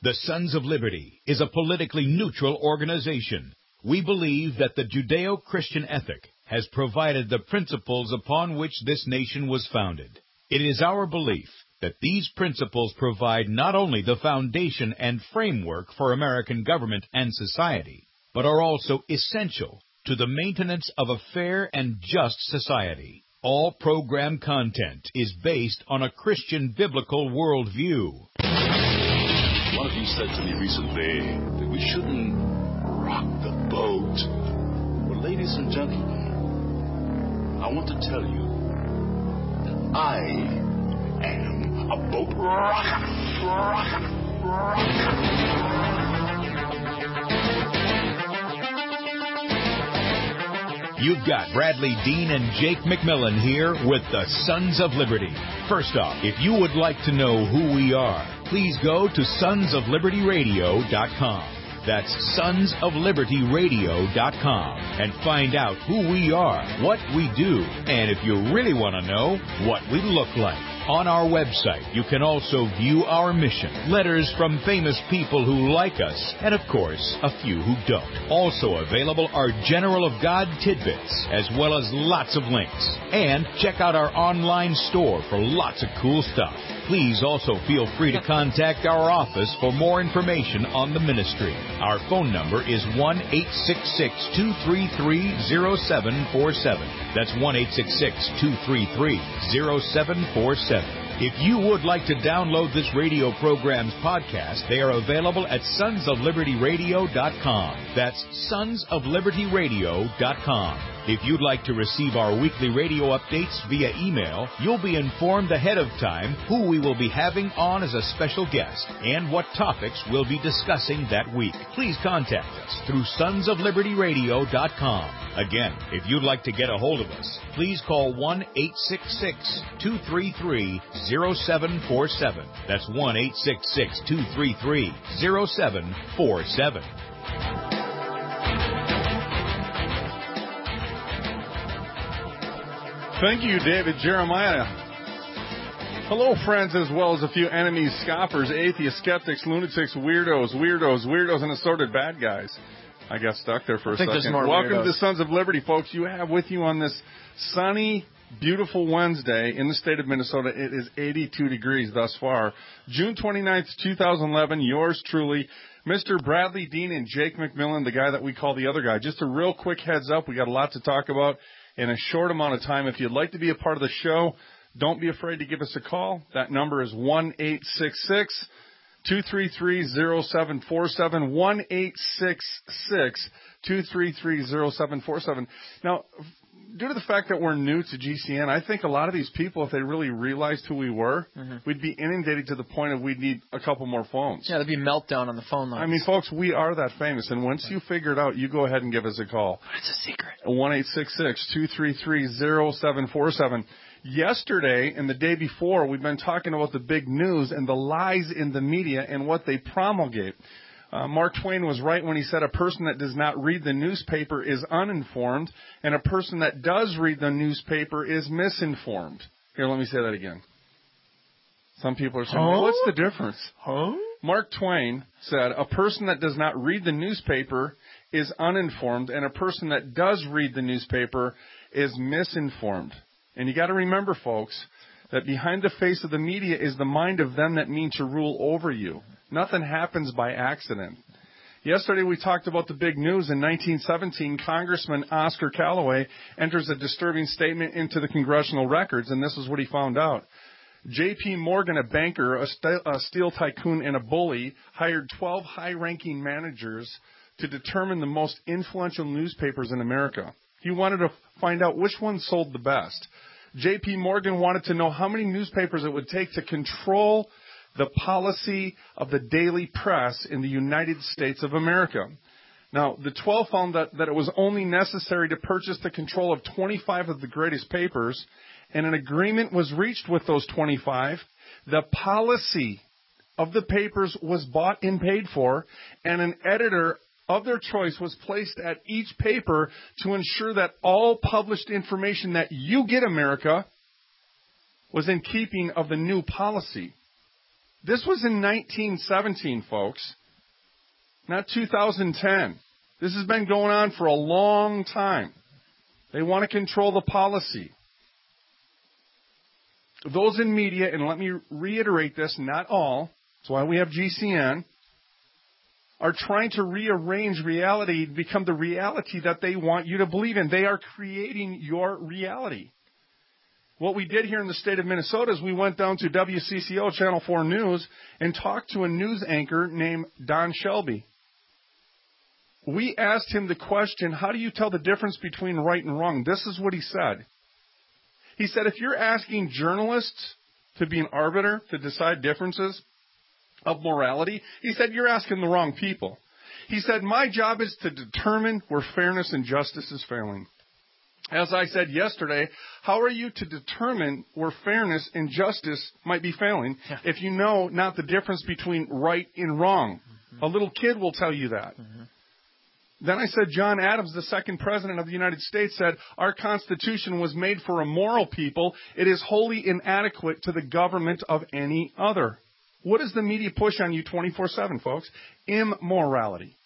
The Sons of Liberty is a politically neutral organization. We believe that the Judeo-Christian ethic has provided the principles upon which this nation was founded. It is our belief that these principles provide not only the foundation and framework for American government and society, but are also essential to the maintenance of a fair and just society. All program content is based on a Christian biblical worldview. One of you said to me recently that we shouldn't rock the boat. Well, ladies and gentlemen, I want to tell you that I am a boat rocker. You've got Bradley Dean and Jake McMillan here with the Sons of Liberty. First off, if you would like to know who we are, please go to sonsoflibertyradio.com. That's sonsoflibertyradio.com and find out who we are, what we do, and if you really want to know, what we look like. On our website, you can also view our mission, letters from famous people who like us, and of course, a few who don't. Also available are General of God tidbits, as well as lots of links. And check out our online store for lots of cool stuff. Please also feel free to contact our office for more information on the ministry. Our phone number is 1-866-233-0747. That's 1-866-233-0747. If you would like to download this radio program's podcast, they are available at sonsoflibertyradio.com. That's sonsoflibertyradio.com. If you'd like to receive our weekly radio updates via email, you'll be informed ahead of time who we will be having on as a special guest and what topics we'll be discussing that week. Please contact us through sonsoflibertyradio.com. Again, if you'd like to get a hold of us, please call 1-866-233-0747. That's 1-866-233-0747. Thank you, David Jeremiah. Hello, friends, as well as a few enemies, scoffers, atheists, skeptics, lunatics, weirdos, and assorted bad guys. I got stuck there for a second. Welcome to the Sons of Liberty, folks. You have with you on this sunny, beautiful Wednesday in the state of Minnesota. It is 82 degrees thus far. June 29th, 2011, yours truly, Mr. Bradley Dean and Jake McMillan, the guy that we call the other guy. Just a real quick heads up. We got a lot to talk about in a short amount of time. If you'd like to be a part of the show, don't be afraid to give us a call. That number is 1-866-233-0747, 1-866-233-0747. Now, due to the fact that we're new to GCN, I think a lot of these people, if they really realized who we were, we'd be inundated to the point of we'd need a couple more phones. Yeah, there'd be meltdown on the phone lines. I mean, folks, we are that famous, and once you figure it out, you go ahead and give us a call. It's a secret. 1-866-233-0747. Yesterday and the day before, we've been talking about the big news and the lies in the media and what they promulgate. Mark Twain was right when he said a person that does not read the newspaper is uninformed, and a person that does read the newspaper is misinformed. Here, let me say that again. Some people are saying, well, what's the difference? Mark Twain said a person that does not read the newspaper is uninformed, and a person that does read the newspaper is misinformed. And you got to remember, folks, that behind the face of the media is the mind of them that mean to rule over you. Nothing happens by accident. Yesterday we talked about the big news. In 1917, Congressman Oscar Callaway enters a disturbing statement into the congressional records, and this is what he found out. J.P. Morgan, a banker, a steel tycoon, and a bully, hired 12 high-ranking managers to determine the most influential newspapers in America. He wanted to find out which ones sold the best. J.P. Morgan wanted to know how many newspapers it would take to control the policy of the daily press in the United States of America. Now, the 12 found that it was only necessary to purchase the control of 25 of the greatest papers, and an agreement was reached with those 25. The policy of the papers was bought and paid for, and an editor of their choice was placed at each paper to ensure that all published information that you get, America, was in keeping of the new policy. This was in 1917, folks, not 2010. This has been going on for a long time. They want to control the policy. Those in media, and let me reiterate this, not all, that's why we have GCN, are trying to rearrange reality to become the reality that they want you to believe in. They are creating your reality. What we did here in the state of Minnesota is we went down to WCCO, Channel 4 News, and talked to a news anchor named Don Shelby. We asked him the question, how do you tell the difference between right and wrong? This is what he said. He said, if you're asking journalists to be an arbiter, to decide differences of morality, he said, you're asking the wrong people. He said, my job is to determine where fairness and justice is failing. As I said yesterday, how are you to determine where fairness and justice might be failing if you know not the difference between right and wrong? Mm-hmm. A little kid will tell you that. Mm-hmm. Then I said, John Adams, the second president of the United States, said, our Constitution was made for a moral people. It is wholly inadequate to the government of any other. What does the media push on you 24/7, folks? Immorality.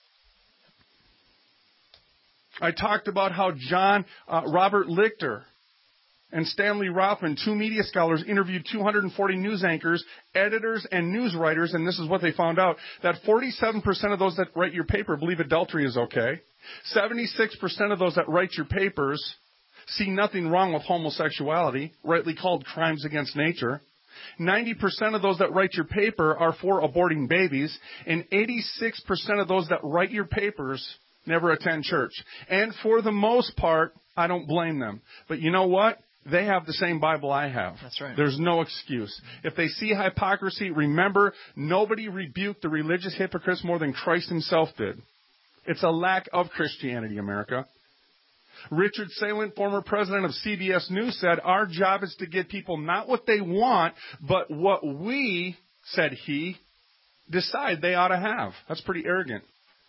I talked about how Robert Lichter and Stanley Rothman, two media scholars, interviewed 240 news anchors, editors, and news writers, and this is what they found out, that 47% of those that write your paper believe adultery is okay. 76% of those that write your papers see nothing wrong with homosexuality, rightly called crimes against nature. 90% of those that write your paper are for aborting babies, and 86% of those that write your papers never attend church. And for the most part, I don't blame them. But you know what? They have the same Bible I have. That's right. There's no excuse. If they see hypocrisy, remember, nobody rebuked the religious hypocrites more than Christ himself did. It's a lack of Christianity, America. Richard Salent, former president of CBS News, said, our job is to get people not what they want, but what we, said he, decide they ought to have. That's pretty arrogant.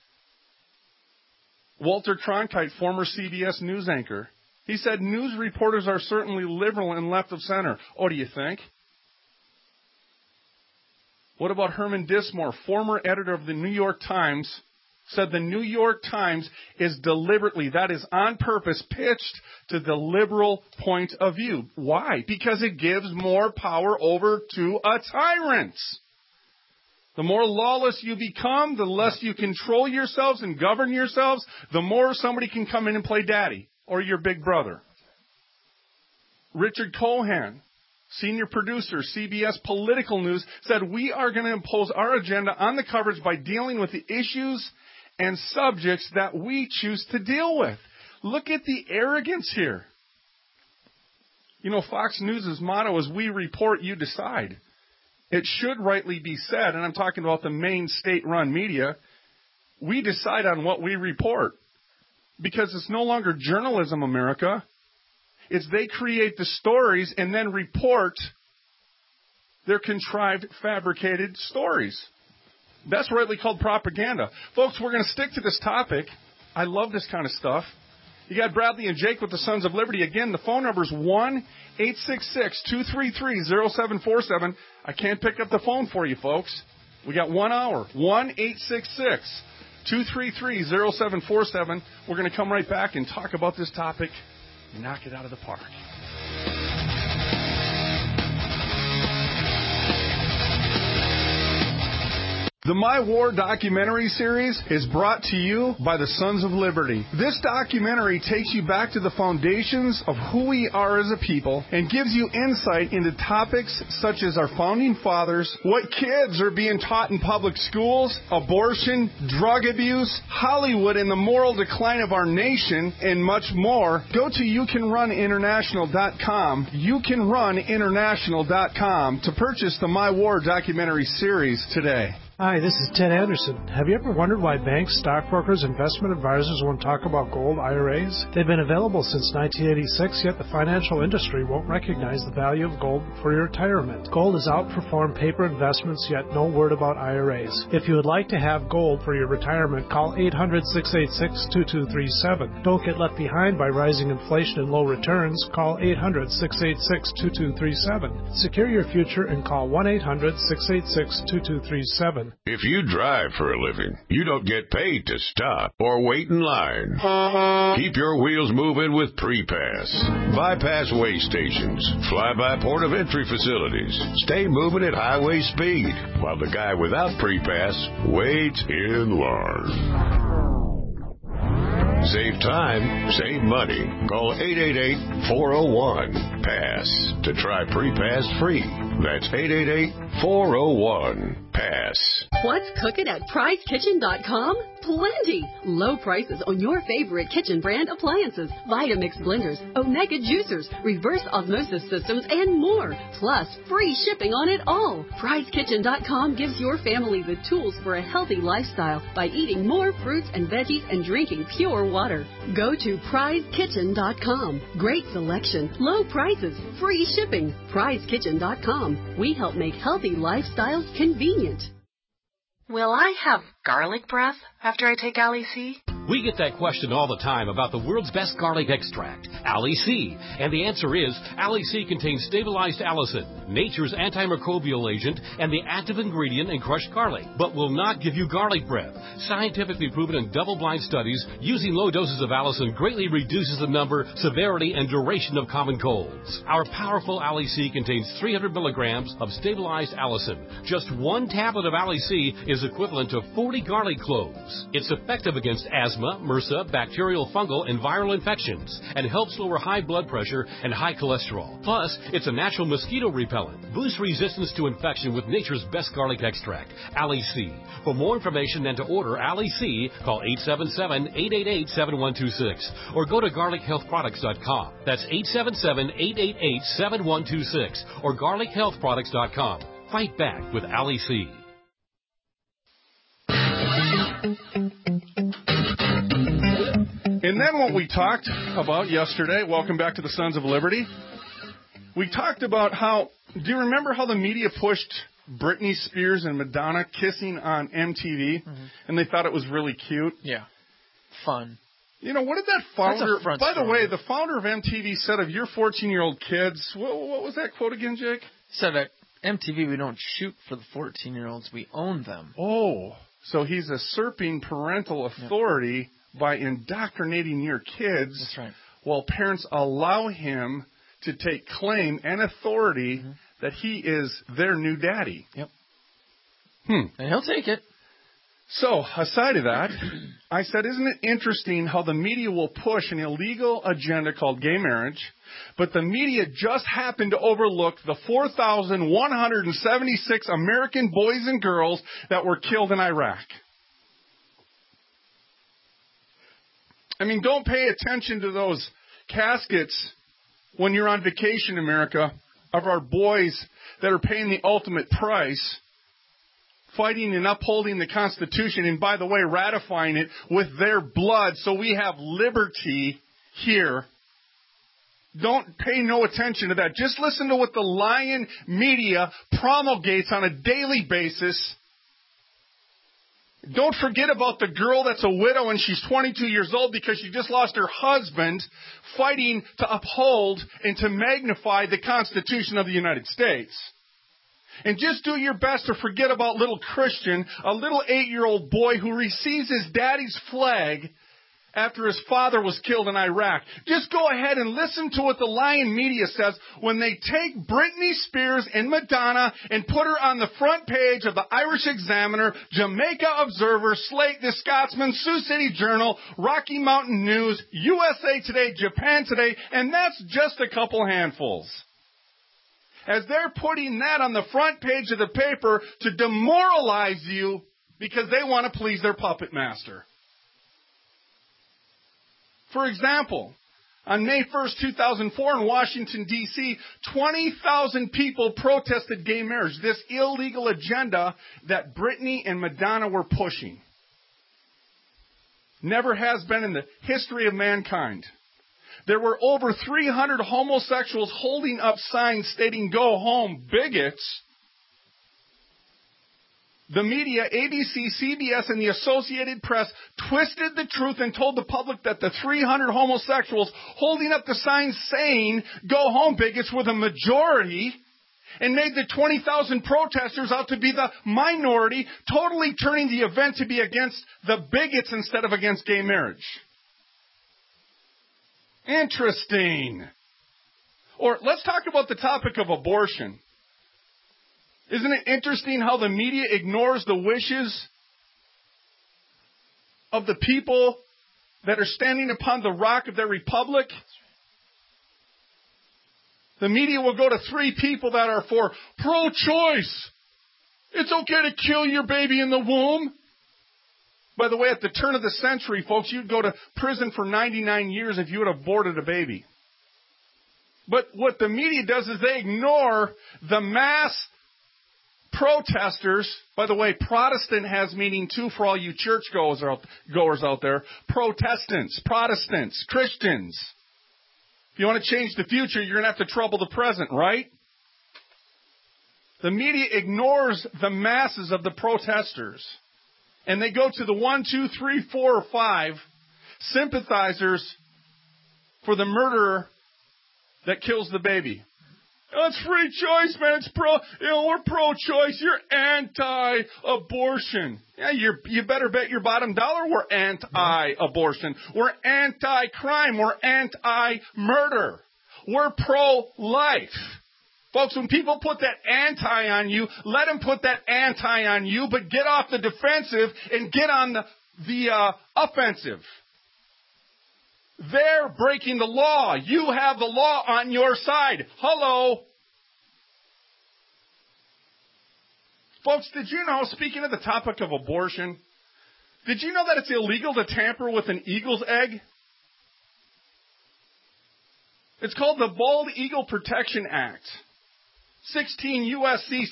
Walter Cronkite, former CBS News anchor, he said, news reporters are certainly liberal and left of center. Oh, do you think? What about Herman Dismore, former editor of the New York Times, said the New York Times is deliberately, that is on purpose, pitched to the liberal point of view. Why? Because it gives more power over to a tyrant. The more lawless you become, the less you control yourselves and govern yourselves, the more somebody can come in and play daddy or your big brother. Richard Cohen, senior producer, CBS Political News, said we are going to impose our agenda on the coverage by dealing with the issues and subjects that we choose to deal with. Look at the arrogance here. You know, Fox News' motto is we report, you decide. It should rightly be said, and I'm talking about the main state-run media, we decide on what we report. Because it's no longer journalism, America. It's they create the stories and then report their contrived, fabricated stories. That's rightly called propaganda. Folks, we're going to stick to this topic. I love this kind of stuff. You got Bradley and Jake with the Sons of Liberty. Again, the phone number is 1-866-233-0747. I can't pick up the phone for you, folks. We got 1 hour. 1-866-233-0747. We're going to come right back and talk about this topic. Knock it out of the park. The My War documentary series is brought to you by the Sons of Liberty. This documentary takes you back to the foundations of who we are as a people and gives you insight into topics such as our founding fathers, what kids are being taught in public schools, abortion, drug abuse, Hollywood and the moral decline of our nation, and much more. Go to YouCanRunInternational.com, YouCanRunInternational.com to purchase the My War documentary series today. Hi, this is Ted Anderson. Have you ever wondered why banks, stockbrokers, investment advisors won't talk about gold IRAs? They've been available since 1986, yet the financial industry won't recognize the value of gold for your retirement. Gold has outperformed paper investments, yet no word about IRAs. If you would like to have gold for your retirement, call 800-686-2237. Don't get left behind by rising inflation and low returns. Call 800-686-2237. Secure your future and call 1-800-686-2237. If you drive for a living, you don't get paid to stop or wait in line. Keep your wheels moving with Pre-Pass. Bypass way stations, fly-by port of entry facilities. Stay moving at highway speed while the guy without Pre-Pass waits in line. Save time, save money. Call 888-401-PASS to try Pre-Pass free. That's 888-401-PASS. What's cooking at PrizeKitchen.com? Plenty! Low prices on your favorite kitchen brand appliances, Vitamix blenders, Omega juicers, reverse osmosis systems, and more. Plus, free shipping on it all. PrizeKitchen.com gives your family the tools for a healthy lifestyle by eating more fruits and veggies and drinking pure water. Go to PrizeKitchen.com. Great selection, low prices, free shipping. PrizeKitchen.com. We help make healthy lifestyles convenient. Will I have garlic breath after I take Ali C? We get that question all the time about the world's best garlic extract, Ali C. And the answer is, Ali C contains stabilized allicin, nature's antimicrobial agent, and the active ingredient in crushed garlic, but will not give you garlic breath. Scientifically proven in double-blind studies, using low doses of allicin greatly reduces the number, severity, and duration of common colds. Our powerful Ali C contains 300 milligrams of stabilized allicin. Just one tablet of Ali C is equivalent to 40 garlic cloves. It's effective against asthma, MRSA, bacterial, fungal, and viral infections, and helps lower high blood pressure and high cholesterol. Plus, it's a natural mosquito repellent. Boosts resistance to infection with nature's best garlic extract, Ali C. For more information and to order Ali C, call 877-888-7126 or go to garlichealthproducts.com. That's 877-888-7126 or garlichealthproducts.com. Fight back with Ali C. And then what we talked about yesterday, welcome back to the Sons of Liberty, we talked about how, do you remember how the media pushed Britney Spears and Madonna kissing on MTV, and they thought it was really cute? Yeah. Fun. You know, what did that founder, by the way, the founder of MTV said of your 14-year-old kids, what was that quote again, Jake? He said at MTV we don't shoot for the 14-year-olds, we own them. Oh, so he's usurping parental authority by indoctrinating your kids. That's right. While parents allow him to take claim and authority that he is their new daddy. Yep. And he'll take it. So, aside of that, I said, isn't it interesting how the media will push an illegal agenda called gay marriage, but the media just happened to overlook the 4,176 American boys and girls that were killed in Iraq? I mean, don't pay attention to those caskets when you're on vacation, America, of our boys that are paying the ultimate price, fighting and upholding the Constitution, and by the way, ratifying it with their blood so we have liberty here. Don't pay no attention to that. Just listen to what the lying media promulgates on a daily basis. Don't forget about the girl that's a widow and she's 22 years old because she just lost her husband fighting to uphold and to magnify the Constitution of the United States. And just do your best to forget about little Christian, a little 8-year-old boy who receives his daddy's flag after his father was killed in Iraq. Just go ahead and listen to what the lying media says when they take Britney Spears and Madonna and put her on the front page of the Irish Examiner, Jamaica Observer, Slate, The Scotsman, Sioux City Journal, Rocky Mountain News, USA Today, Japan Today, and that's just a couple handfuls. As they're putting that on the front page of the paper to demoralize you because they want to please their puppet master. For example, On May 1st, 2004 in Washington, D.C., 20,000 people protested gay marriage, this illegal agenda that Britney and Madonna were pushing. Never has been in the history of mankind. There were over 300 homosexuals holding up signs stating, "Go home, bigots." The media, ABC, CBS, and the Associated Press twisted the truth and told the public that the 300 homosexuals holding up the signs saying, "Go home, bigots," were the majority, and made the 20,000 protesters out to be the minority, totally turning the event to be against the bigots instead of against gay marriage. Interesting. Or let's talk about the topic of abortion. Isn't it interesting how the media ignores the wishes of the people that are standing upon the rock of their republic? The media will go to 3 people that are for pro-choice. It's okay to kill your baby in the womb. By the way, at the turn of the century, folks, you'd go to prison for 99 years if you had aborted a baby. But what the media does is they ignore the mass protesters. By the way, Protestant has meaning too for all you churchgoers out there. Protestants, Christians. If you want to change the future, you're going to have to trouble the present, right? The media ignores the masses of the protesters. And they go to the 1, 2, 3, 4, or 5 sympathizers for the murderer that kills the baby. Oh, it's free choice, man. It's we're pro-choice. You're anti-abortion. Yeah, you better bet your bottom dollar we're anti-abortion. We're anti-crime. We're anti-murder. We're pro-life. Folks, when people put that anti on you, let them put that anti on you, but get off the defensive and get on the offensive. They're breaking the law. You have the law on your side. Hello. Folks, did you know, speaking of the topic of abortion, did you know that it's illegal to tamper with an eagle's egg? It's called the Bald Eagle Protection Act. 16 U.S.C.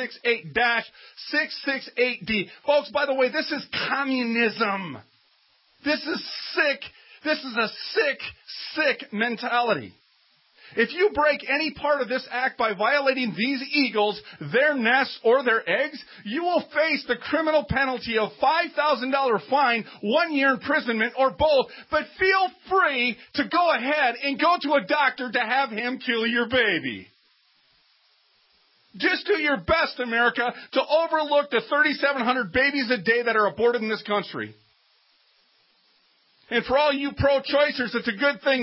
668-668D. Folks, by the way, this is communism. This is sick. This is a sick mentality. If you break any part of this act by violating these eagles, their nests, or their eggs, you will face the criminal penalty of $5,000 fine, 1 year imprisonment, or both. But feel free to go ahead and go to a doctor to have him kill your baby. Just do your best, America, to overlook the 3,700 babies a day that are aborted in this country. And for all you pro-choicers, it's a good thing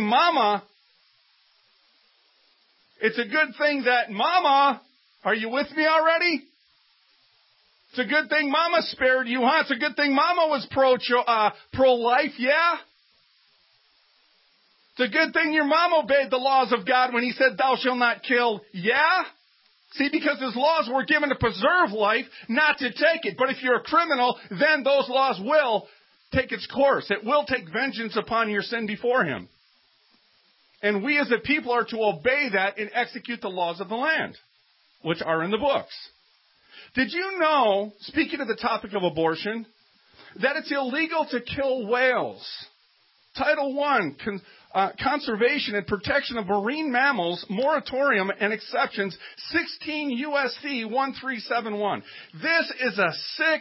it's a good thing that Mama, are you with me already? It's a good thing Mama spared you, huh? It's a good thing Mama was pro-life, yeah? It's a good thing your mom obeyed the laws of God when he said, "Thou shalt not kill," yeah? See, because his laws were given to preserve life, not to take it. But if you're a criminal, then those laws will take its course. It will take vengeance upon your sin before him. And we as a people are to obey that and execute the laws of the land, which are in the books. Did you know, speaking of the topic of abortion, that it's illegal to kill whales? Title I, Conservation and Protection of Marine Mammals, Moratorium and Exceptions, 16 U.S.C. 1371. This is a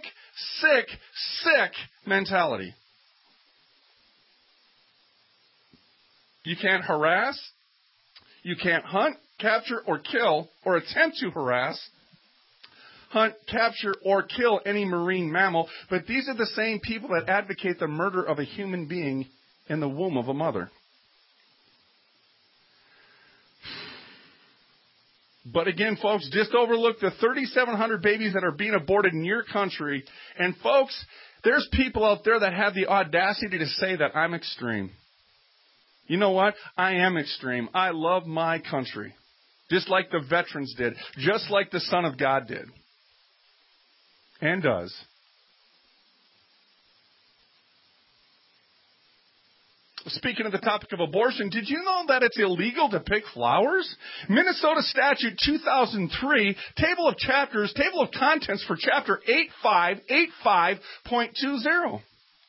sick mentality. You can't harass, you can't hunt, capture, or kill, or attempt to harass, hunt, capture, or kill any marine mammal, but these are the same people that advocate the murder of a human being in the womb of a mother. But again, folks, just overlook the 3,700 babies that are being aborted in your country. And folks, there's people out there that have the audacity to say that I'm extreme. You know what? I am extreme. I love my country. Just like the veterans did. Just like the Son of God did. And does. speaking of the topic of abortion, did you know that it's illegal to pick flowers? Minnesota Statute 2003, Table of Contents for Chapter 8585.20.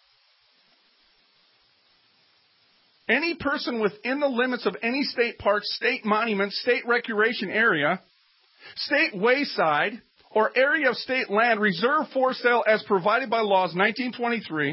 Any person within the limits of any state park, state monument, state recreation area, state wayside, or area of state land reserved for sale as provided by laws 1923,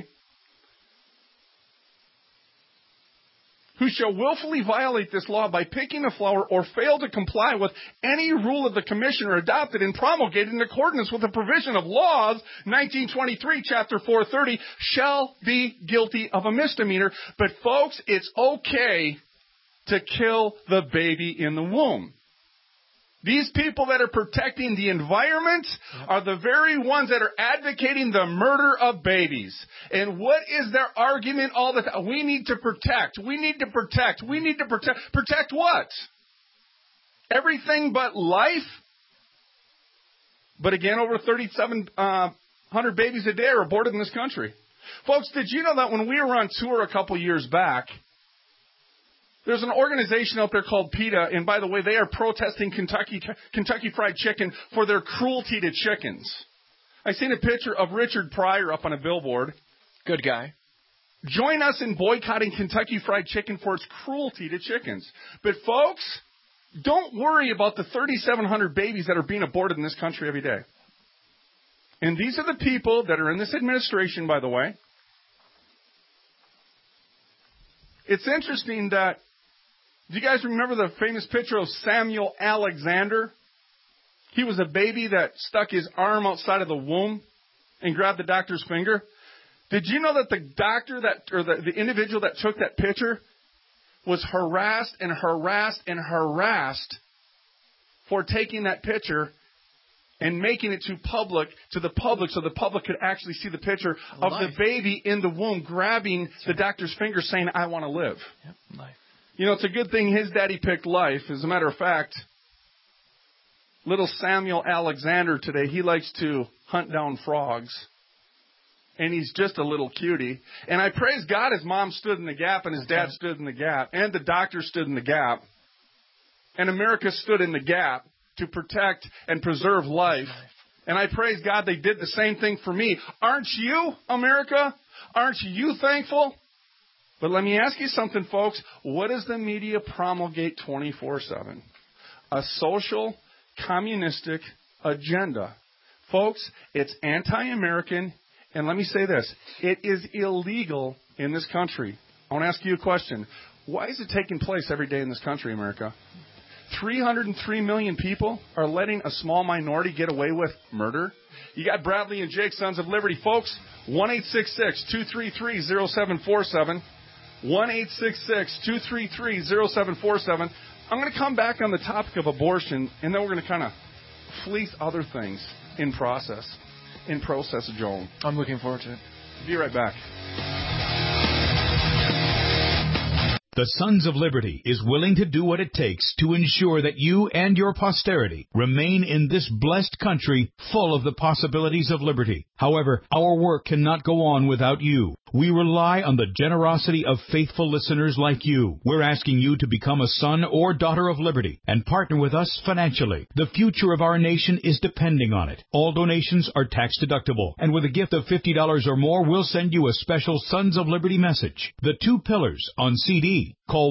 who shall willfully violate this law by picking a flower or fail to comply with any rule of the commissioner adopted and promulgated in accordance with the provision of laws 1923, chapter 430, shall be guilty of a misdemeanor. But folks, it's okay to kill the baby in the womb. These people that are protecting the environment are the very ones that are advocating the murder of babies. And what is their argument all the time? We need to protect. We need to protect. We need to protect. Protect what? Everything but life? But again, over 3,700 babies a day are aborted in this country. Folks, did you know that when we were on tour a couple years back, there's an organization out there called PETA, and by the way, they are protesting Kentucky Fried Chicken for their cruelty to chickens. I seen a picture of Richard Pryor up on a billboard. Good guy. Join us in boycotting Kentucky Fried Chicken for its cruelty to chickens. But folks, don't worry about the 3,700 babies that are being aborted in this country every day. And these are the people that are in this administration, by the way. It's interesting that, do you guys remember the famous picture of Samuel Alexander? He was a baby that stuck his arm outside of the womb and grabbed the doctor's finger. Did you know that the doctor the individual that took that picture was harassed and harassed and harassed for taking that picture and making it to the public so the public could actually see the picture of the baby in the womb grabbing the doctor's finger saying, I want to live. Yep, life. You know, it's a good thing his daddy picked life. As a matter of fact, little Samuel Alexander today, he likes to hunt down frogs. And he's just a little cutie. And I praise God his mom stood in the gap and his dad stood in the gap. And the doctor stood in the gap. And America stood in the gap to protect and preserve life. And I praise God they did the same thing for me. Aren't you, America? Aren't you thankful? But let me ask you something, folks. What does the media promulgate 24/7? A social, communistic agenda. Folks, it's anti-American. And let me say this. It is illegal in this country. I want to ask you a question. Why is it taking place every day in this country, America? 303 million people are letting a small minority get away with murder. You got Bradley and Jake, Sons of Liberty. Folks, 1-866-233-0747. 1-866-233-0747. I'm going to come back on the topic of abortion, and then we're going to kind of fleece other things in process, Joel. I'm looking forward to it. Be right back. The Sons of Liberty is willing to do what it takes to ensure that you and your posterity remain in this blessed country full of the possibilities of liberty. However, our work cannot go on without you. We rely on the generosity of faithful listeners like you. We're asking you to become a son or daughter of liberty and partner with us financially. The future of our nation is depending on it. All donations are tax deductible, and with a gift of $50 or more, we'll send you a special Sons of Liberty message. The 2 Pillars on CD. Call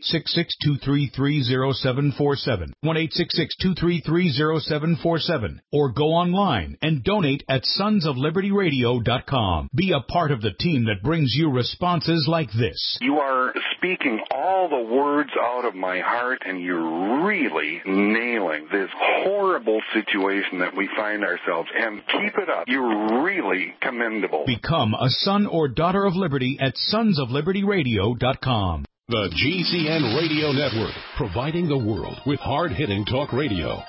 1-866-233-0747, 1-866-233-0747, or go online and donate at sonsoflibertyradio.com. Be a part of the team that brings you responses like this. You are speaking all the words out of my heart, and you're really nailing this horrible situation that we find ourselves in. Keep it up. You're really commendable. Become a son or daughter of liberty at sonsoflibertyradio.com. The GCN Radio Network, providing the world with hard-hitting talk radio.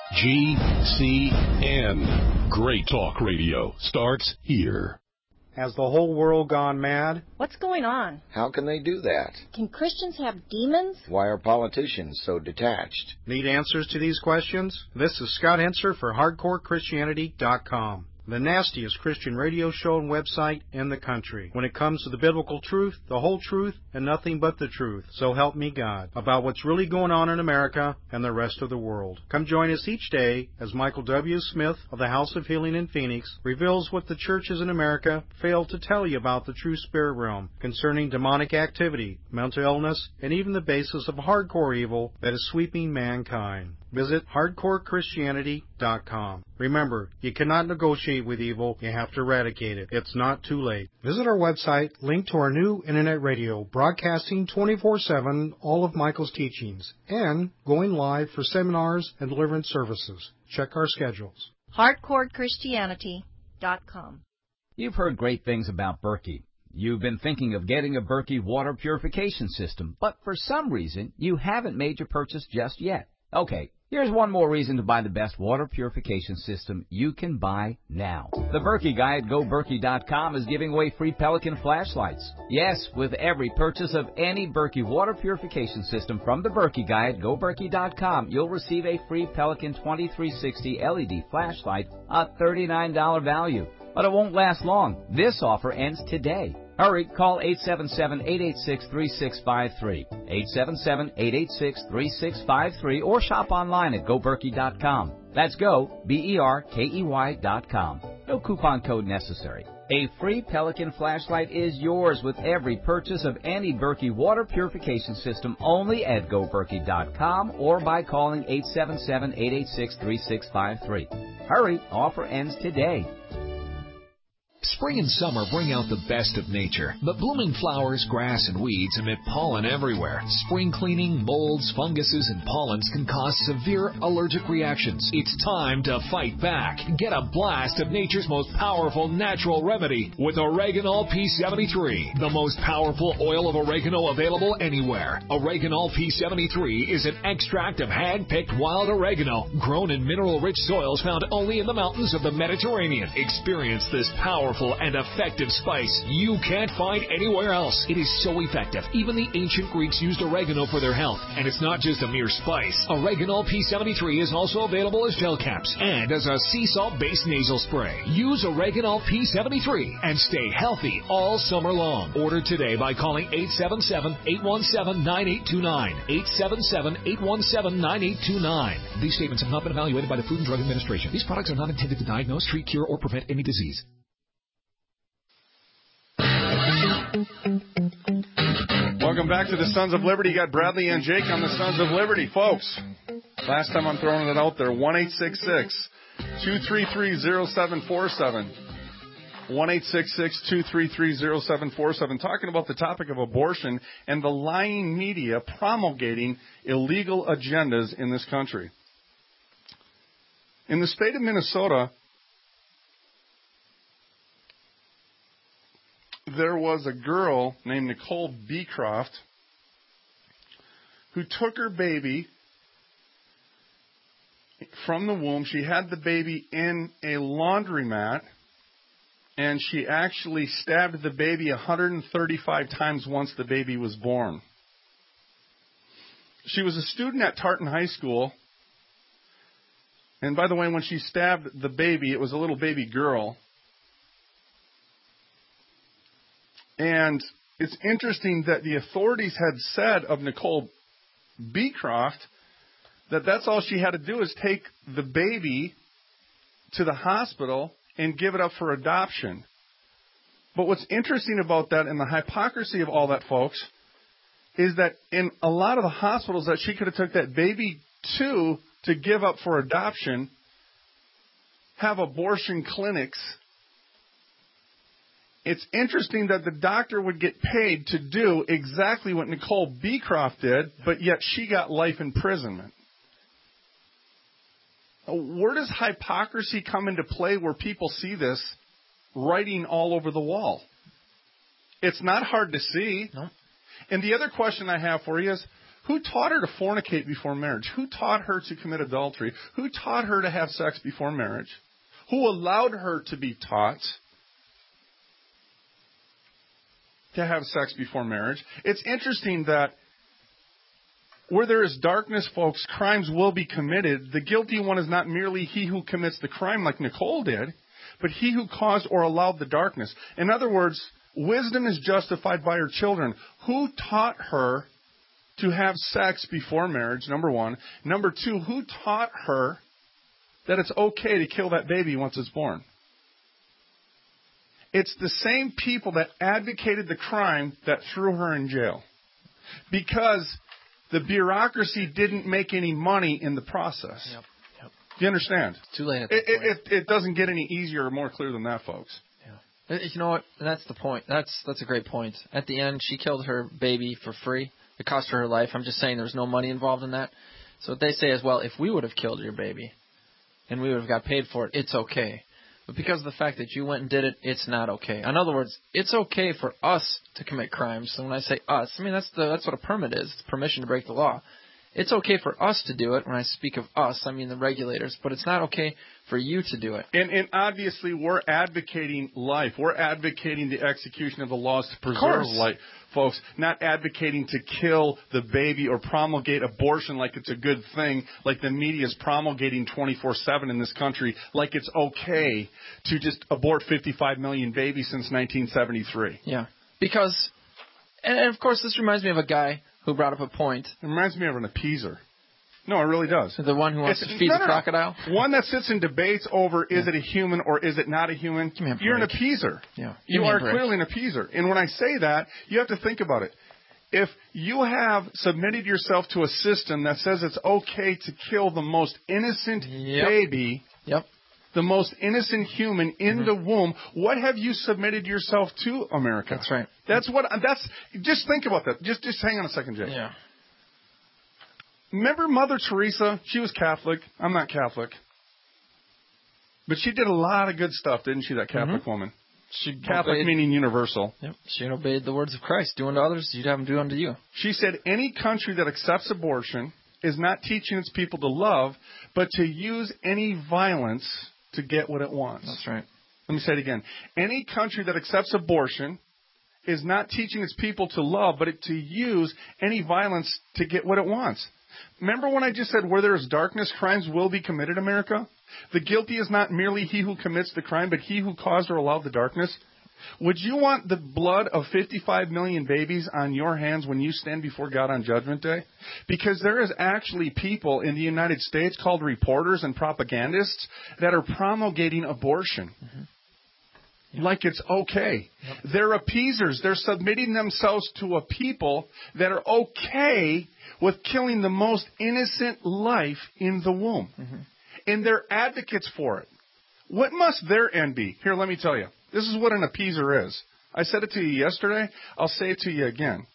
GCN. Great talk radio starts here. Has the whole world gone mad? What's going on? How can they do that? Can Christians have demons? Why are politicians so detached? Need answers to these questions? This is Scott Henser for HardcoreChristianity.com. the nastiest Christian radio show and website in the country. When it comes to the biblical truth, the whole truth, and nothing but the truth, so help me God, about what's really going on in America and the rest of the world. Come join us each day as Michael W. Smith of the House of Healing in Phoenix reveals what the churches in America failed to tell you about the true spirit realm concerning demonic activity, mental illness, and even the basis of hardcore evil that is sweeping mankind. Visit hardcorechristianity.com. Remember, you cannot negotiate with evil, you have to eradicate it. It's not too late. Visit our website, link to our new internet radio, broadcasting 24/7 all of Michael's teachings, and going live for seminars and deliverance services. Check our schedules. hardcorechristianity.com. You've heard great things about Berkey. You've been thinking of getting a Berkey water purification system, but for some reason, you haven't made your purchase just yet. Okay, here's one more reason to buy the best water purification system you can buy now. The Berkey guy at GoBerkey.com is giving away free Pelican flashlights. Yes, with every purchase of any Berkey water purification system from the Berkey guy at GoBerkey.com, you'll receive a free Pelican 2360 LED flashlight, a $39 value. But it won't last long. This offer ends today. Hurry, call 877-886-3653, 877-886-3653, or shop online at GoBerkey.com. That's go, BERKEY.com. No coupon code necessary. A free Pelican flashlight is yours with every purchase of any Berkey water purification system only at GoBerkey.com or by calling 877-886-3653. Hurry, offer ends today. Spring and summer bring out the best of nature, but blooming flowers, grass, and weeds emit pollen everywhere. Spring cleaning, molds, funguses, and pollens can cause severe allergic reactions. It's time to fight back. Get a blast of nature's most powerful natural remedy with Oreganol P73, the most powerful oil of oregano available anywhere. Oreganol P73 is an extract of hand-picked wild oregano grown in mineral-rich soils found only in the mountains of the Mediterranean. Experience this powerful and effective spice you can't find anywhere else. It is so effective. Even the ancient Greeks used oregano for their health, and it's not just a mere spice. Oreganol P73 is also available as gel caps and as a sea salt-based nasal spray. Use Oreganol P73 and stay healthy all summer long. Order today by calling 877-817-9829. 877-817-9829. These statements have not been evaluated by the Food and Drug Administration. These products are not intended to diagnose, treat, cure, or prevent any disease. Welcome back to the Sons of Liberty. You got Bradley and Jake on the Sons of Liberty. Folks, last time I'm throwing it out there, 1-866-233-0747. 1-866-233-0747. Talking about the topic of abortion and the lying media promulgating illegal agendas in this country. In the state of Minnesota, there was a girl named Nicole Beecroft who took her baby from the womb. She had the baby in a laundromat, and she actually stabbed the baby 135 times once the baby was born. She was a student at Tartan High School. And by the way, when she stabbed the baby, it was a little baby girl. And it's interesting that the authorities had said of Nicole Beecroft that that's all she had to do is take the baby to the hospital and give it up for adoption. But what's interesting about that and the hypocrisy of all that, folks, is that in a lot of the hospitals that she could have took that baby to give up for adoption have abortion clinics. It's interesting that the doctor would get paid to do exactly what Nicole Beecroft did, but yet she got life imprisonment. Where does hypocrisy come into play where people see this writing all over the wall? It's not hard to see. No. And the other question I have for you is, who taught her to fornicate before marriage? Who taught her to commit adultery? Who taught her to have sex before marriage? Who allowed her to be taught to have sex before marriage? It's interesting that where there is darkness, folks, crimes will be committed. The guilty one is not merely he who commits the crime like Nicole did, but he who caused or allowed the darkness. In other words, wisdom is justified by her children. Who taught her to have sex before marriage, number one? Number two, who taught her that it's okay to kill that baby once it's born? It's the same people that advocated the crime that threw her in jail. Because the bureaucracy didn't make any money in the process. Yep. Do you understand? It's too late at that point. It doesn't get any easier or more clear than that, folks. Yeah. You know what? That's the point. That's a great point. At the end, she killed her baby for free. It cost her life. I'm just saying there's no money involved in that. So what they say is, well, if we would have killed your baby and we would have got paid for it, it's okay. But because of the fact that you went and did it, it's not okay. In other words, it's okay for us to commit crimes. So when I say us, I mean that's what a permit is. It's permission to break the law. It's okay for us to do it. When I speak of us, I mean the regulators. But it's not okay for you to do it. And obviously we're advocating life. We're advocating the execution of the laws to preserve life, folks. Not advocating to kill the baby or promulgate abortion like it's a good thing, like the media is promulgating 24/7 in this country, like it's okay to just abort 55 million babies since 1973. Yeah. Because, and of course this reminds me of a guy who brought up a point. It reminds me of an appeaser. No, it really does. The one who wants to feed the crocodile? One that sits in debates over is it a human or is it not a human. You're an appeaser. Yeah. You are clearly an appeaser. And when I say that, you have to think about it. If you have submitted yourself to a system that says it's okay to kill the most innocent baby, the most innocent human in the womb, what have you submitted yourself to, America? That's right. Just think about that. Just hang on a second, Jay. Yeah. Remember Mother Teresa? She was Catholic. I'm not Catholic. But she did a lot of good stuff, didn't she, that Catholic woman? Catholic meaning universal. Yep. She obeyed the words of Christ. Do unto others, you'd have them do unto you. She said any country that accepts abortion is not teaching its people to love, but to use any violence to get what it wants. That's right. Let me say it again. Any country that accepts abortion is not teaching its people to love, but to use any violence to get what it wants. Remember when I just said where there is darkness, crimes will be committed, America? The guilty is not merely he who commits the crime, but he who caused or allowed the darkness. Would you want the blood of 55 million babies on your hands when you stand before God on Judgment Day? Because there is actually people in the United States called reporters and propagandists that are promulgating abortion. Like it's okay. They're appeasers. They're submitting themselves to a people that are okay with killing the most innocent life in the womb. And they're advocates for it. What must their end be? Here, let me tell you. This is what an appeaser is. I said it to you yesterday. I'll say it to you again.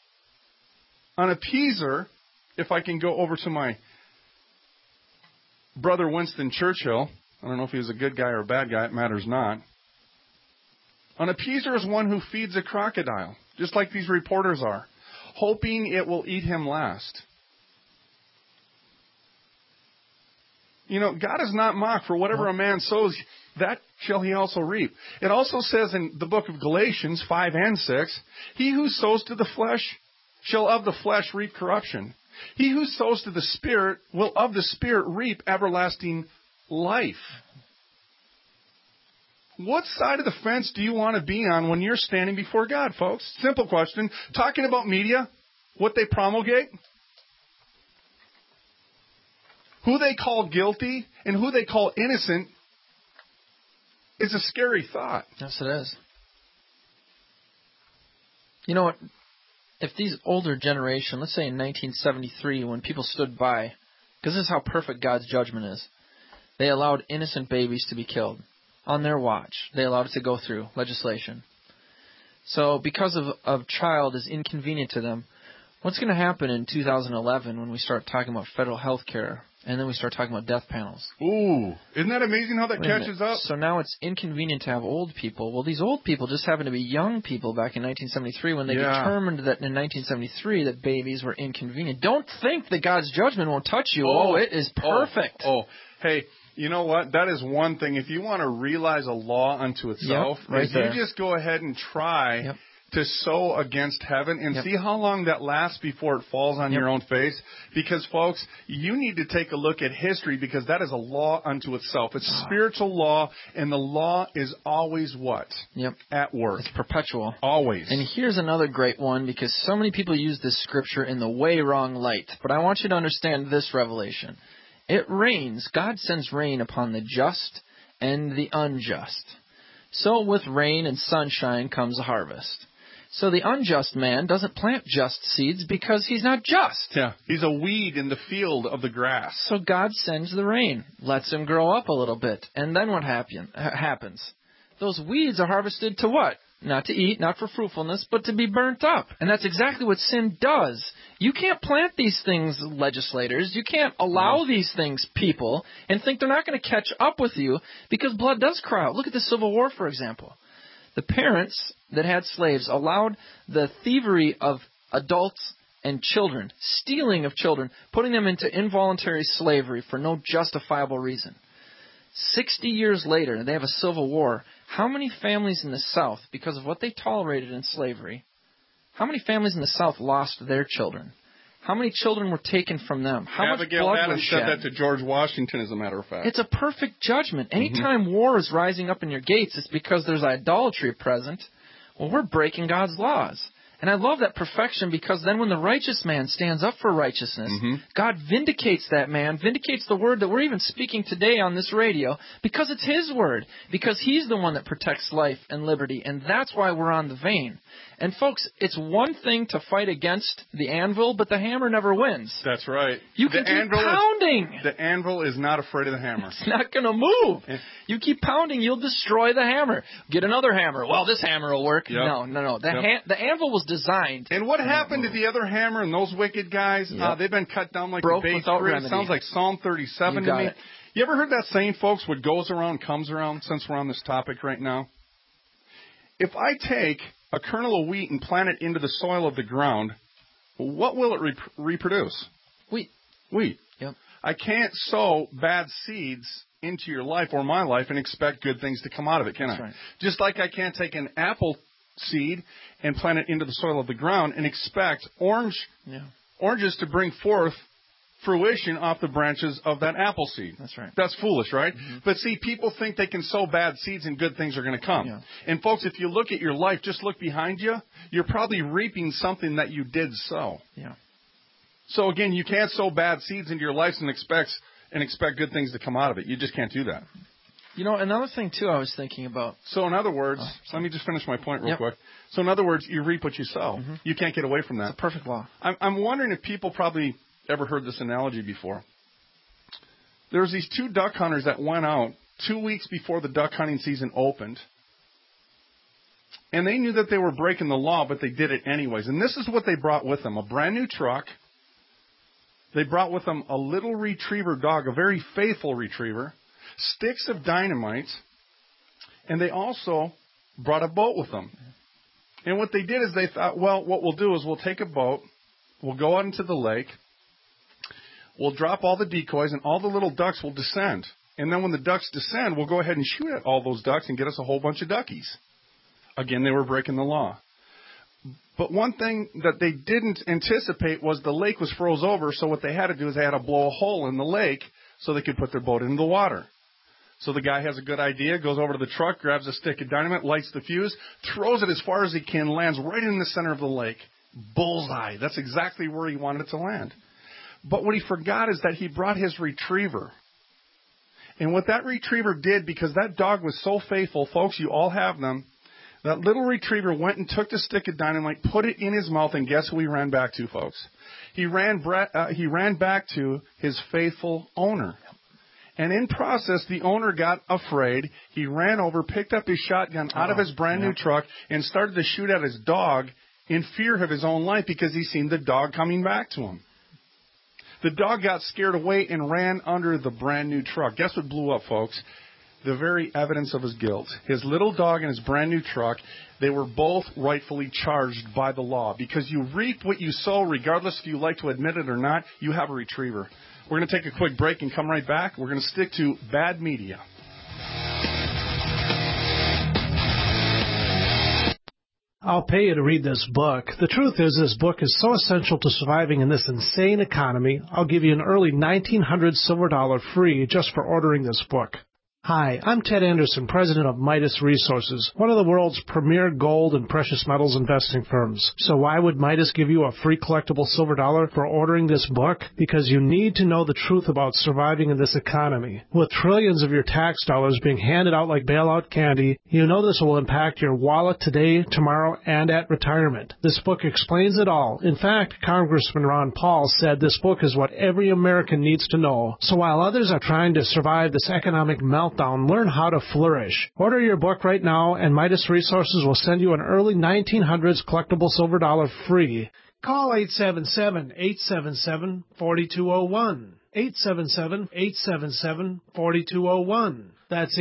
An appeaser, if I can go over to my brother Winston Churchill, I don't know if he was a good guy or a bad guy, it matters not. An appeaser is one who feeds a crocodile, just like these reporters are, hoping it will eat him last. You know, God is not mocked. For whatever a man sows, that shall he also reap. It also says in the book of Galatians 5 and 6, he who sows to the flesh shall of the flesh reap corruption. He who sows to the Spirit will of the Spirit reap everlasting life. What side of the fence do you want to be on when you're standing before God, folks? Simple question. Talking about media, what they promulgate, who they call guilty and who they call innocent is a scary thought. Yes, it is. You know what? If these older generation, let's say in 1973, when people stood by, because this is how perfect God's judgment is, they allowed innocent babies to be killed on their watch. They allowed it to go through legislation. So because of child is inconvenient to them, what's going to happen in 2011 when we start talking about federal health care and then we start talking about death panels? Ooh, isn't that amazing how that catches up? So now it's inconvenient to have old people. Well, these old people just happen to be young people back in 1973 when they determined that in 1973 that babies were inconvenient. Don't think that God's judgment won't touch you. Oh, it is perfect. Hey, you know what? That is one thing. If you want to realize a law unto itself, right you just go ahead and try to sow against heaven and see how long that lasts before it falls on your own face. Because, folks, you need to take a look at history because that is a law unto itself. It's a spiritual law, and the law is always what? At work. It's perpetual. Always. And here's another great one because so many people use this scripture in the way wrong light. But I want you to understand this revelation. It rains. God sends rain upon the just and the unjust. So with rain and sunshine comes a harvest. So the unjust man doesn't plant just seeds because he's not just. Yeah, he's a weed in the field of the grass. So God sends the rain, lets him grow up a little bit. And then what happens? Those weeds are harvested to what? Not to eat, not for fruitfulness, but to be burnt up. And that's exactly what sin does. You can't plant these things, legislators. You can't allow these things, people, and think they're not going to catch up with you because blood does cry out. Look at the Civil War, for example. The parents that had slaves allowed the thievery of adults and children, stealing of children, putting them into involuntary slavery for no justifiable reason. 60 years later, they have a civil war. How many families in the South, because of what they tolerated in slavery, how many families in the South lost their children? How many children were taken from them? How Abigail much blood Adams was shed? said that to George Washington, as a matter of fact. It's a perfect judgment. Anytime war is rising up in your gates, it's because there's idolatry present. Well, we're breaking God's laws. And I love that perfection because then when the righteous man stands up for righteousness, God vindicates that man, vindicates the word that we're even speaking today on this radio because it's his word, because he's the one that protects life and liberty, and that's why we're on the vein. And folks, it's one thing to fight against the anvil, but the hammer never wins. That's right. You can keep pounding. The anvil is not afraid of the hammer. It's not going to move. You keep pounding, you'll destroy the hammer. Get another hammer. Well, this hammer will work. No. The anvil was designed. And what happened to the other hammer and those wicked guys? They've been cut down like Broke a base without tree. remedy. It sounds like Psalm 37 You to me. got it. You ever heard that saying, folks, what goes around comes around, since we're on this topic right now? If I take a kernel of wheat and plant it into the soil of the ground, what will it reproduce? Wheat. Yep. I can't sow bad seeds into your life or my life and expect good things to come out of it, can I? Right. Just like I can't take an apple seed and plant it into the soil of the ground and expect oranges to bring forth fruition off the branches of that apple seed. That's right. That's foolish, right? But see, people think they can sow bad seeds and good things are going to come. Yeah. And folks, if you look at your life, just look behind you, you're probably reaping something that you did sow. Yeah. So again, you can't sow bad seeds into your life and expect good things to come out of it. You just can't do that. You know, another thing, too, I was thinking about. So in other words, let me just finish my point real quick. So in other words, you reap what you sow. You can't get away from that. It's a perfect law. I'm wondering if people probably ever heard this analogy before. There's these two duck hunters that went out 2 weeks before the duck hunting season opened. And they knew that they were breaking the law, but they did it anyways. And this is what they brought with them: a brand new truck. They brought with them a little retriever dog, a very faithful retriever, sticks of dynamite, and they also brought a boat with them. And what they did is they thought, well, what we'll do is we'll take a boat, we'll go out into the lake, we'll drop all the decoys, and all the little ducks will descend. And then when the ducks descend, we'll go ahead and shoot at all those ducks and get us a whole bunch of duckies. Again, they were breaking the law. But one thing that they didn't anticipate was the lake was froze over, so what they had to do is they had to blow a hole in the lake so they could put their boat into the water. So the guy has a good idea, goes over to the truck, grabs a stick of dynamite, lights the fuse, throws it as far as he can, lands right in the center of the lake. Bullseye. That's exactly where he wanted it to land. But what he forgot is that he brought his retriever. And what that retriever did, because that dog was so faithful, folks, you all have them, that little retriever went and took the stick of dynamite, put it in his mouth, and guess who he ran back to, folks? He ran back to his faithful owner. And in process, the owner got afraid. He ran over, picked up his shotgun out of his brand new truck, and started to shoot at his dog in fear of his own life because he seen the dog coming back to him. The dog got scared away and ran under the brand new truck. Guess what blew up, folks? The very evidence of his guilt. His little dog and his brand new truck, they were both rightfully charged by the law. Because you reap what you sow, regardless if you like to admit it or not, you have a retriever. We're going to take a quick break and come right back. We're going to stick to bad media. I'll pay you to read this book. The truth is, this book is so essential to surviving in this insane economy, I'll give you an early 1900 silver dollar free just for ordering this book. Hi, I'm Ted Anderson, president of Midas Resources, one of the world's premier gold and precious metals investing firms. So why would Midas give you a free collectible silver dollar for ordering this book? Because you need to know the truth about surviving in this economy. With trillions of your tax dollars being handed out like bailout candy, you know this will impact your wallet today, tomorrow, and at retirement. This book explains it all. In fact, Congressman Ron Paul said this book is what every American needs to know. So while others are trying to survive this economic meltdown, learn how to flourish. Order your book right now, and Midas Resources will send you an early 1900s collectible silver dollar free. Call 877-877-4201. 877-877-4201. That's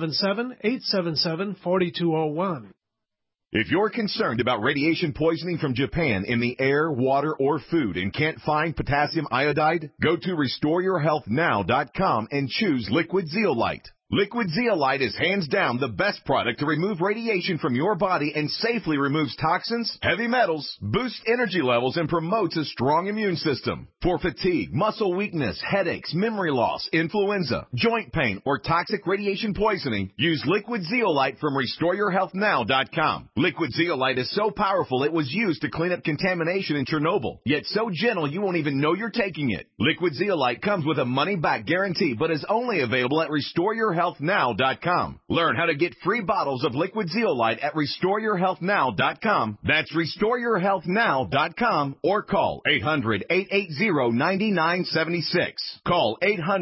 877-877-4201. If you're concerned about radiation poisoning from Japan in the air, water, or food and can't find potassium iodide, go to RestoreYourHealthNow.com and choose Liquid Zeolite. Liquid Zeolite is hands down the best product to remove radiation from your body and safely removes toxins, heavy metals, boosts energy levels, and promotes a strong immune system. For fatigue, muscle weakness, headaches, memory loss, influenza, joint pain, or toxic radiation poisoning, use Liquid Zeolite from RestoreYourHealthNow.com. Liquid Zeolite is so powerful it was used to clean up contamination in Chernobyl, yet so gentle you won't even know you're taking it. Liquid Zeolite comes with a money-back guarantee, but is only available at RestoreYourHealthNow.com. Learn how to get free bottles of Liquid Zeolite at RestoreYourHealthNow.com. That's RestoreYourHealthNow.com, or call 800-880-9976. Call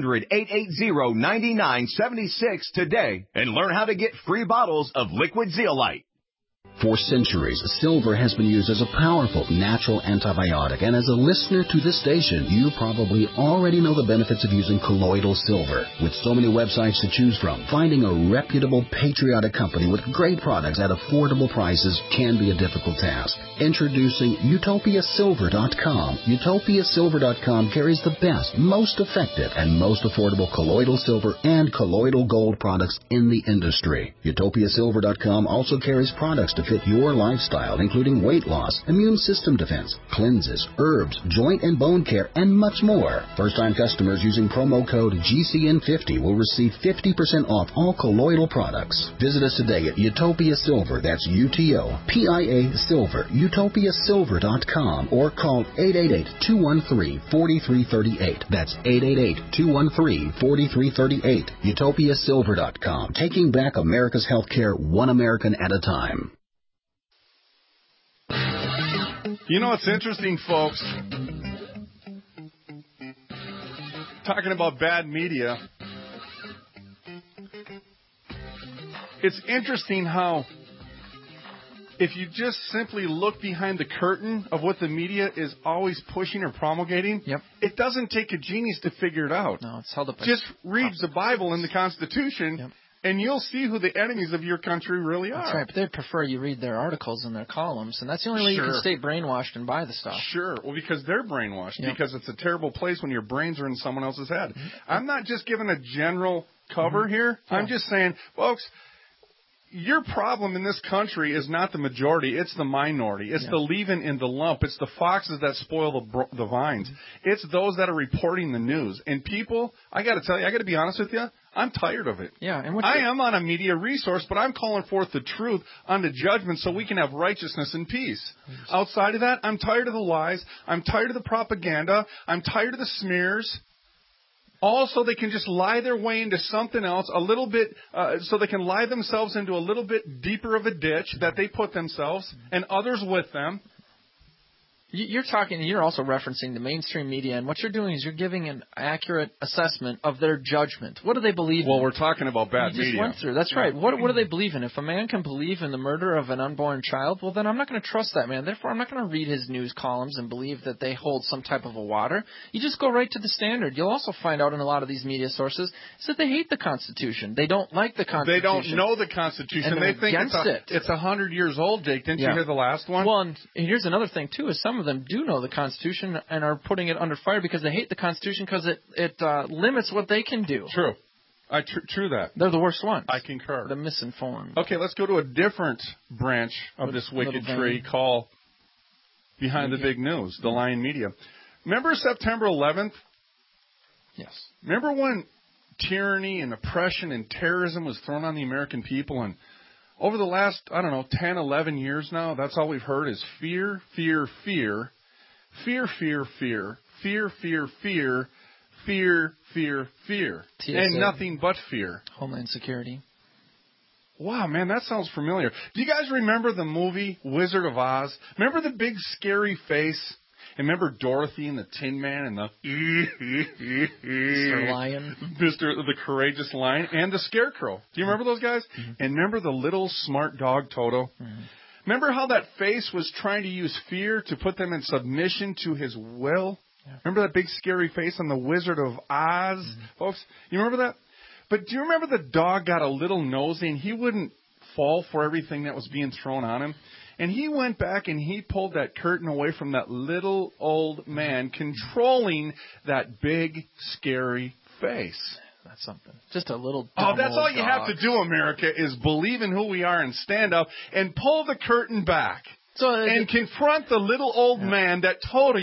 800-880-9976 today and learn how to get free bottles of Liquid Zeolite. For centuries, silver has been used as a powerful natural antibiotic, and as a listener to this station, you probably already know the benefits of using colloidal silver. With so many websites to choose from, finding a reputable, patriotic company with great products at affordable prices can be a difficult task. Introducing UtopiaSilver.com. UtopiaSilver.com carries the best, most effective, and most affordable colloidal silver and colloidal gold products in the industry. UtopiaSilver.com also carries products to fit your lifestyle, including weight loss, immune system defense, cleanses, herbs, joint and bone care, and much more. First-time customers using promo code GCN50 will receive 50% off all colloidal products. Visit us today at Utopia Silver, that's UTOPIA Silver, UtopiaSilver.com, or call 888-213-4338. That's 888-213-4338. UtopiaSilver.com, taking back America's healthcare one American at a time. You know what's interesting, folks? Talking about bad media, it's interesting how if you just simply look behind the curtain of what the media is always pushing or promulgating, it doesn't take a genius to figure it out. No, it's held up. Just read the Bible and the Constitution, and you'll see who the enemies of your country really are. That's right, but they'd prefer you read their articles and their columns, and that's the only way you can stay brainwashed and buy the stuff. Sure, well, because they're brainwashed, because it's a terrible place when your brains are in someone else's head. I'm not just giving a general cover here. I'm just saying, folks, your problem in this country is not the majority, it's the minority. It's the leaven in the lump. It's the foxes that spoil the vines. It's those that are reporting the news. And people, I got to tell you, I got to be honest with you, I'm tired of it. Yeah, and I am on a media resource, but I'm calling forth the truth unto judgment so we can have righteousness and peace. Outside of that, I'm tired of the lies. I'm tired of the propaganda. I'm tired of the smears. Also, they can just lie their way into something else a little bit, so they can lie themselves into a little bit deeper of a ditch that they put themselves and others with them. You're also referencing the mainstream media, and what you're doing is you're giving an accurate assessment of their judgment. What do they believe in? Well, we're talking about bad media. You just went through. That's right. What do they believe in? If a man can believe in the murder of an unborn child, well, then I'm not going to trust that man. Therefore, I'm not going to read his news columns and believe that they hold some type of a water. You just go right to the standard. You'll also find out in a lot of these media sources is that they hate the Constitution. They don't like the Constitution. They don't know the Constitution. And they think it's 100 years old, Jake. Didn't you hear the last one? Well, and here's another thing, too, is some of them do know the Constitution and are putting it under fire because they hate the Constitution because it limits what they can do. True. True that. They're the worst ones. I concur. The misinformed. Okay, let's go to a different branch of this wicked tree called Behind the Big News, the Lying Media. Remember September 11th? Yes. Remember when tyranny and oppression and terrorism was thrown on the American people? And over the last, 10, 11 years now, that's all we've heard is fear, fear, fear, fear, fear, fear, fear, fear, fear, fear, fear, fear. TSA. And nothing but fear. Homeland Security. Wow, man, that sounds familiar. Do you guys remember the movie Wizard of Oz? Remember the big scary face? And remember Dorothy and the Tin Man and the Mr. Lion? The Courageous Lion and the Scarecrow. Do you remember those guys? Mm-hmm. And remember the little smart dog Toto? Mm-hmm. Remember how that face was trying to use fear to put them in submission to his will? Yeah. Remember that big scary face on the Wizard of Oz, folks? You remember that? But do you remember the dog got a little nosy and he wouldn't fall for everything that was being thrown on him? And he went back and he pulled that curtain away from that little old man controlling that big, scary face. That's something. Just a little that's all you dog. have to do, America, is believe in who we are and stand up and pull the curtain back. And confront the little old man that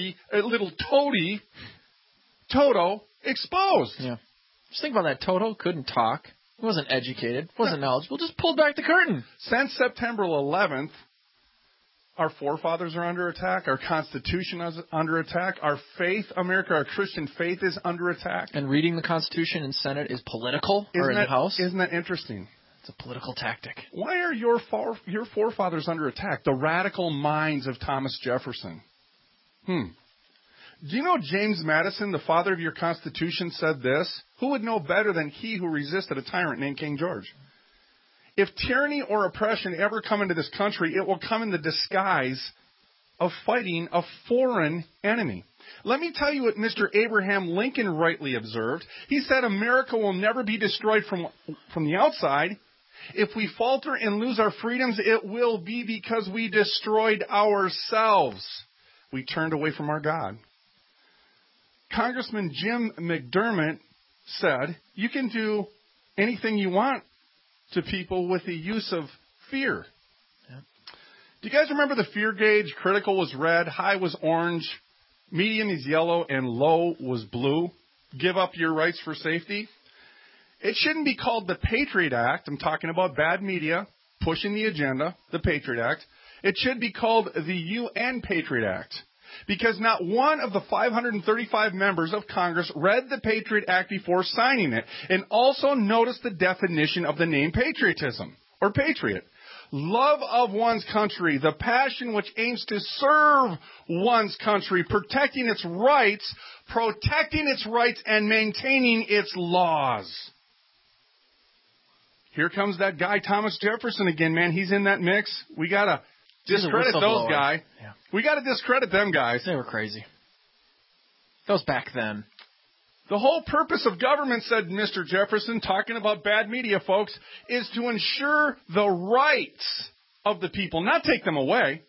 Toto exposed. Yeah. Just think about that. Toto couldn't talk. He wasn't educated. Wasn't knowledgeable. Just pulled back the curtain. Since September 11th, our forefathers are under attack. Our Constitution is under attack. Our faith, America, our Christian faith is under attack. And reading the Constitution in Senate is political in the House? Isn't that interesting? It's a political tactic. Why are your forefathers under attack? The radical minds of Thomas Jefferson. Do you know James Madison, the father of your Constitution, said this? Who would know better than he who resisted a tyrant named King George? If tyranny or oppression ever come into this country, it will come in the disguise of fighting a foreign enemy. Let me tell you what Mr. Abraham Lincoln rightly observed. He said America will never be destroyed from the outside. If we falter and lose our freedoms, it will be because we destroyed ourselves. We turned away from our God. Congressman Jim McDermott said, you can do anything you want to people with the use of fear. Yeah. Do you guys remember the fear gauge? Critical was red, high was orange, medium is yellow, and low was blue. Give up your rights for safety. It shouldn't be called the Patriot Act. I'm talking about bad media pushing the agenda, the Patriot Act. It should be called the UN Patriot Act. Because not one of the 535 members of Congress read the Patriot Act before signing it, and also noticed the definition of the name patriotism, or patriot. Love of one's country, the passion which aims to serve one's country, protecting its rights, and maintaining its laws. Here comes that guy, Thomas Jefferson, again, man. He's in that mix. We got to discredit those guys. Yeah. We got to discredit them guys. They were crazy. That was back then. The whole purpose of government, said Mr. Jefferson, talking about bad media, folks, is to ensure the rights of the people, not take them away.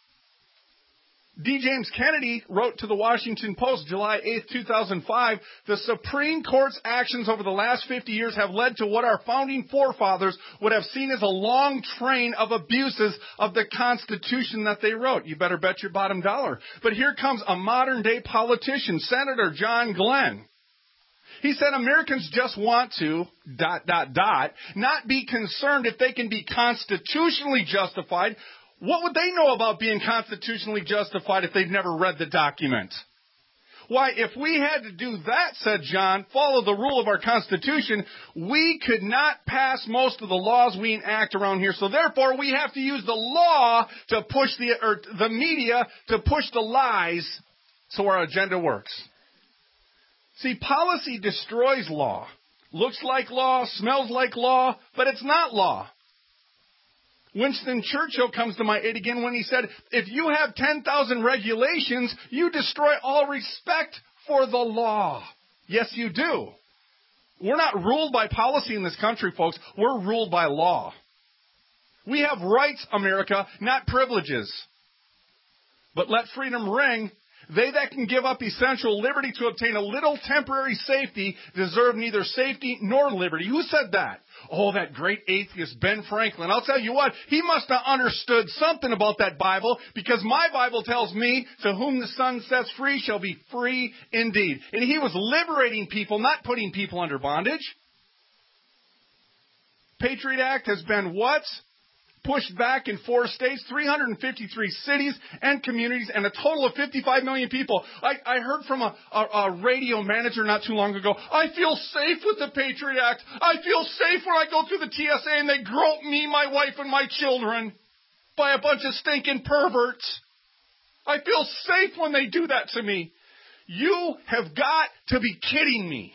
D. James Kennedy wrote to the Washington Post, July 8, 2005, the Supreme Court's actions over the last 50 years have led to what our founding forefathers would have seen as a long train of abuses of the Constitution that they wrote. You better bet your bottom dollar. But here comes a modern-day politician, Senator John Glenn. He said Americans just want to, ... not be concerned if they can be constitutionally justified. What would they know about being constitutionally justified if they've never read the document? Why, if we had to do that, said John, follow the rule of our Constitution, we could not pass most of the laws we enact around here. So therefore, we have to use the law to push the media to push the lies so our agenda works. See, policy destroys law. Looks like law, smells like law, but it's not law. Winston Churchill comes to my aid again when he said, if you have 10,000 regulations, you destroy all respect for the law. Yes, you do. We're not ruled by policy in this country, folks. We're ruled by law. We have rights, America, not privileges. But let freedom ring. They that can give up essential liberty to obtain a little temporary safety deserve neither safety nor liberty. Who said that? Oh, that great atheist Ben Franklin. I'll tell you what, he must have understood something about that Bible, because my Bible tells me, to whom the Son sets free shall be free indeed. And he was liberating people, not putting people under bondage. Patriot Act has been what? Pushed back in 4 states, 353 cities and communities, and a total of 55 million people. I heard from a radio manager not too long ago, I feel safe with the Patriot Act. I feel safe when I go through the TSA and they grope me, my wife, and my children by a bunch of stinking perverts. I feel safe when they do that to me. You have got to be kidding me.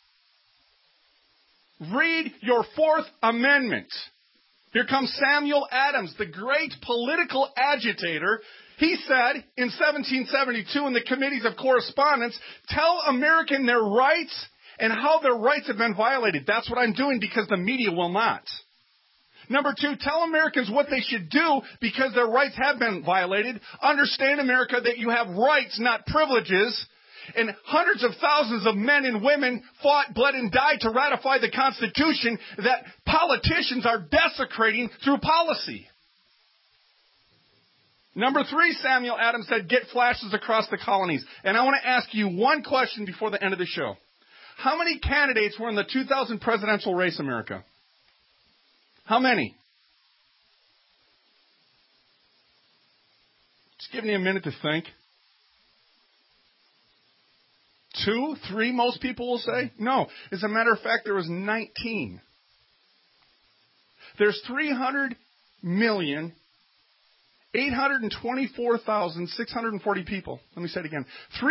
Read your Fourth Amendment. Here comes Samuel Adams, the great political agitator. He said in 1772 in the Committees of Correspondence, tell Americans their rights and how their rights have been violated. That's what I'm doing because the media will not. Number 2, tell Americans what they should do because their rights have been violated. Understand, America, that you have rights, not privileges. And hundreds of thousands of men and women fought, bled, and died to ratify the Constitution that politicians are desecrating through policy. Number 3, Samuel Adams said, get flashes across the colonies. And I want to ask you one question before the end of the show. How many candidates were in the 2000 presidential race, America? How many? Just giving you a minute to think. 2, 3, most people will say? No. As a matter of fact, there was 19. There's 300,824,640 people. Let me say it again.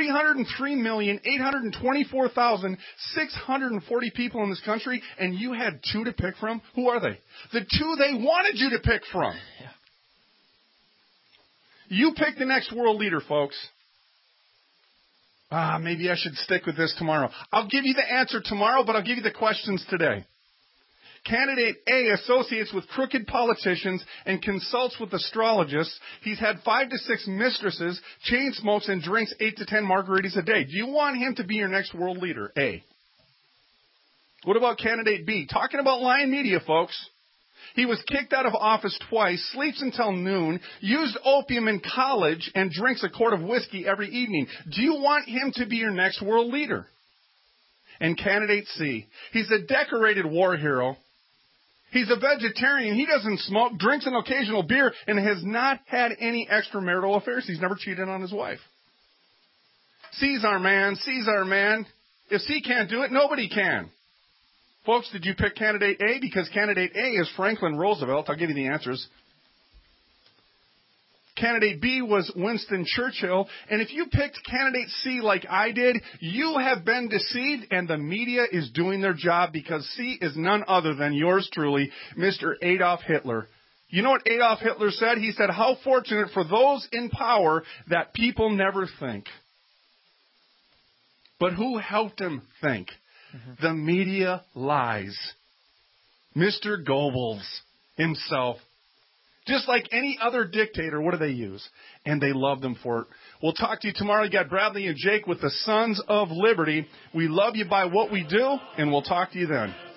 303,824,640 people in this country, and you had 2 to pick from? Who are they? The 2 they wanted you to pick from. Yeah. You pick the next world leader, folks. Maybe I should stick with this tomorrow. I'll give you the answer tomorrow, but I'll give you the questions today. Candidate A associates with crooked politicians and consults with astrologists. He's had 5 to 6 mistresses, chain smokes, and drinks 8 to 10 margaritas a day. Do you want him to be your next world leader? A. What about candidate B? Talking about lying media, folks. He was kicked out of office twice, sleeps until noon, used opium in college, and drinks a quart of whiskey every evening. Do you want him to be your next world leader? And candidate C, he's a decorated war hero. He's a vegetarian. He doesn't smoke, drinks an occasional beer, and has not had any extramarital affairs. He's never cheated on his wife. C's our man. C's our man. If C can't do it, nobody can. Folks, did you pick candidate A? Because candidate A is Franklin Roosevelt. I'll give you the answers. Candidate B was Winston Churchill. And if you picked candidate C like I did, you have been deceived, and the media is doing their job, because C is none other than yours truly, Mr. Adolf Hitler. You know what Adolf Hitler said? He said, how fortunate for those in power that people never think. But who helped him think? The media lies. Mr. Goebbels himself. Just like any other dictator, what do they use? And they love them for it. We'll talk to you tomorrow. You got Bradley and Jake with the Sons of Liberty. We love you by what we do, and we'll talk to you then.